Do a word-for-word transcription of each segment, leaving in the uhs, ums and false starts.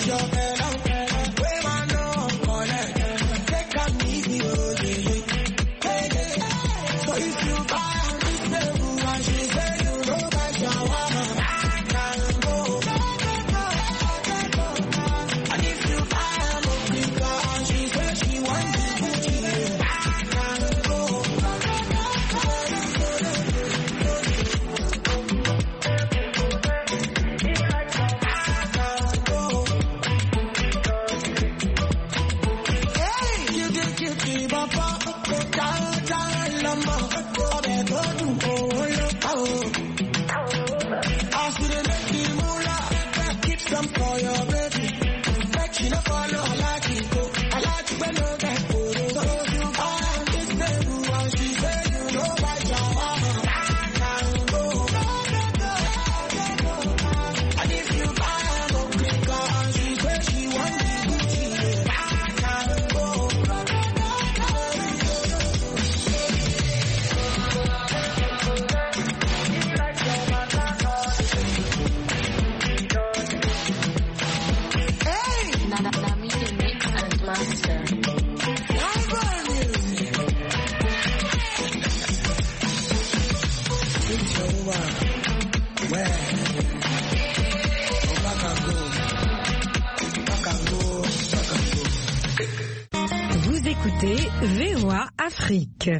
Vous écoutez V O A Afrique.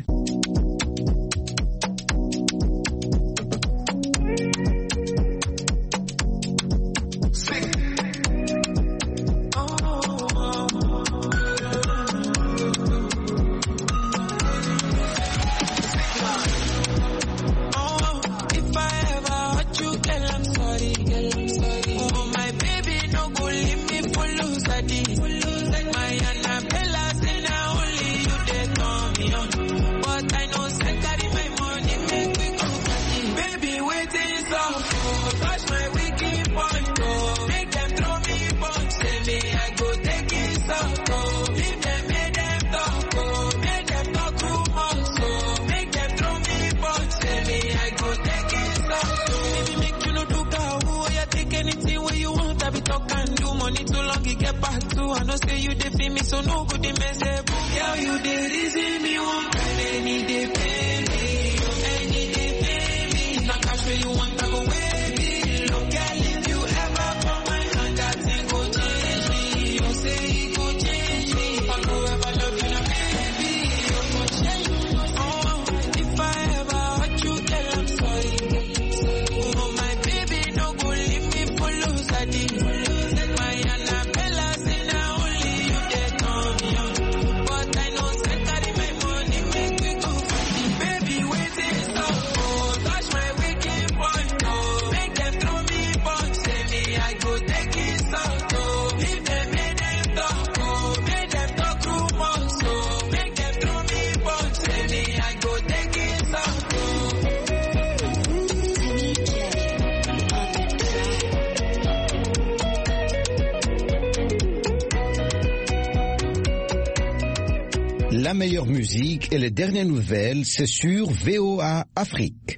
I know say you dey feel me, so no good in mess. Girl, you dey reason me one kind, any day pay me, any day pay me. Now cash where you want, I go wait me. Look, girl, if you ever come my hand, that thing go change me. You say it go change me. If I go ever love you, now baby, you go change me. Oh, if I ever hurt you, girl, I'm sorry. Oh, my baby, no go leave me for lose I did. La meilleure musique et les dernières nouvelles, c'est sur V O A Afrique.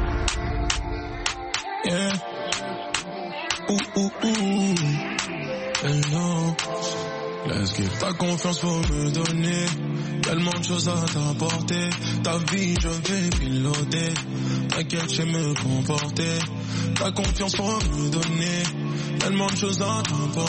Yeah. Ouh, ouh, ouh. Hello. Let's get ta confiance pour me donner tellement de choses à t'apporter. Ta vie, je vais piloter. T'inquiète, je sais me comporter. Ta confiance pour me donner tellement de choses à t'apporter.